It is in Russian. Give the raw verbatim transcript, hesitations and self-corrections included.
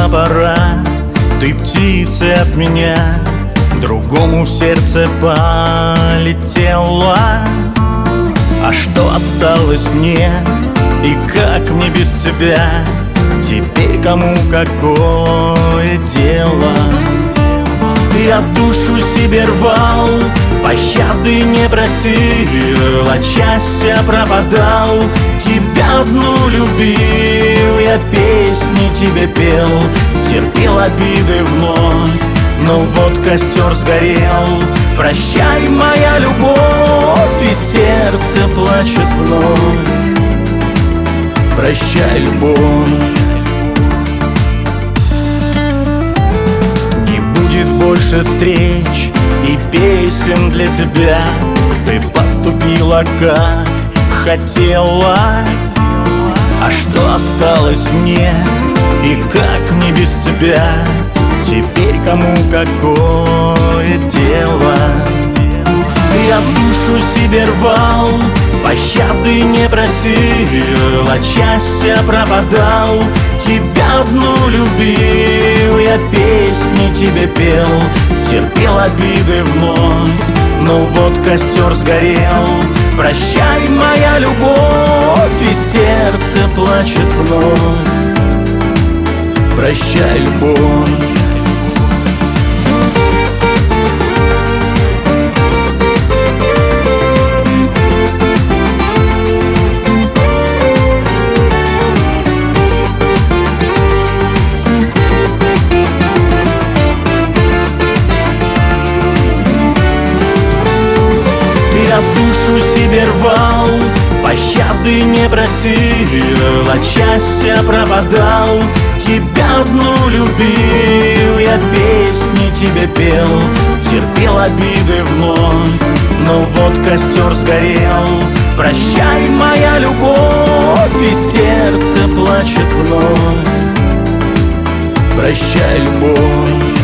пришла пора, ты птица от меня другому в сердце полетела. А что осталось мне и как мне без тебя? Теперь кому какое дело? Я душу себе рвал, пощады не просил, от счастья пропадал, тебя одну любил, я песни тебе пел, терпел обиды вновь, но вот костер сгорел. Прощай, моя любовь, и сердце плачет вновь. Прощай, любовь. Не будет больше встреч и песен для тебя. Ты поступила как хотела. А что осталось мне и как мне без тебя? Теперь кому какое дело? Я душу себе рвал, пощады не просил, от счастья пропадал, тебя одну любил, я песни тебе пел, терпел обиды вновь, но вот костер сгорел. Прощай, моя любовь, и сердце плачет вновь. Прощай, любовь. Я душу себе рвал, пощады не просил, от счастья пропадал, тебя одну любил, я песни тебе пел, терпел обиды вновь, но вот костер сгорел. Прощай, моя любовь, и сердце плачет вновь. Прощай, любовь.